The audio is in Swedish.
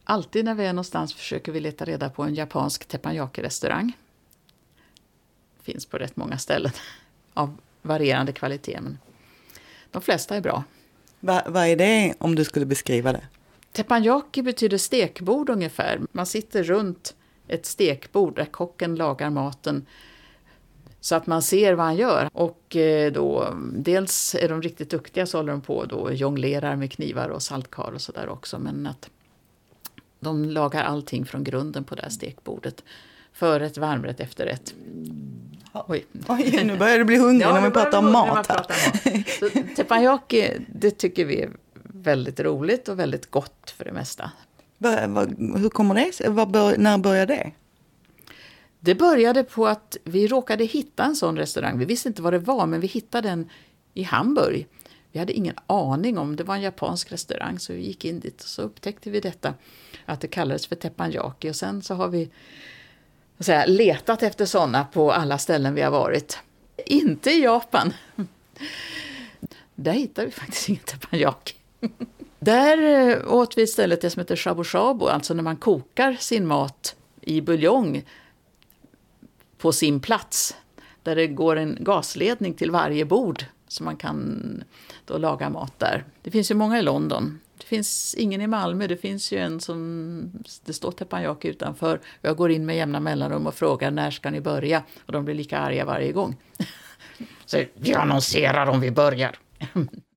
Alltid när vi är någonstans försöker vi leta reda på en japansk teppanyaki-restaurang. Finns på rätt många ställen av varierande kvalitet, men de flesta är bra. Vad är det om du skulle beskriva det? Teppanyaki betyder stekbord ungefär. Man sitter runt ett stekbord där kocken lagar maten så att man ser vad han gör. Och då, dels är de riktigt duktiga, så håller de på och jonglerar med knivar och saltkar och sådär också. Men att de lagar allting från grunden på det här stekbordet. Förrätt, varmrätt, efterrätt. Oj, nu börjar det bli hungrig när vi pratar om mat här. Så teppanyaki, det tycker vi är väldigt roligt och väldigt gott för det mesta. Hur kommer det sig? När började det? Det började på att vi råkade hitta en sån restaurang. Vi visste inte vad det var, men vi hittade den i Hamburg. Vi hade ingen aning om det var en japansk restaurang, så vi gick in dit och så upptäckte vi detta, att det kallades för teppanyaki. Och sen så har vi letat efter sådana på alla ställen vi har varit. Inte i Japan. Där hittade vi faktiskt ingen teppanyaki. Där åt vi istället det som heter shabu shabu, alltså när man kokar sin mat i buljong på sin plats. Där det går en gasledning till varje bord så man kan då laga mat där. Det finns ju många i London. Det finns ingen i Malmö. Det finns ju en som det står teppanyaki utanför. Jag går in med jämna mellanrum och frågar när ska ni börja? Och de blir lika arga varje gång. Så vi annonserar om vi börjar.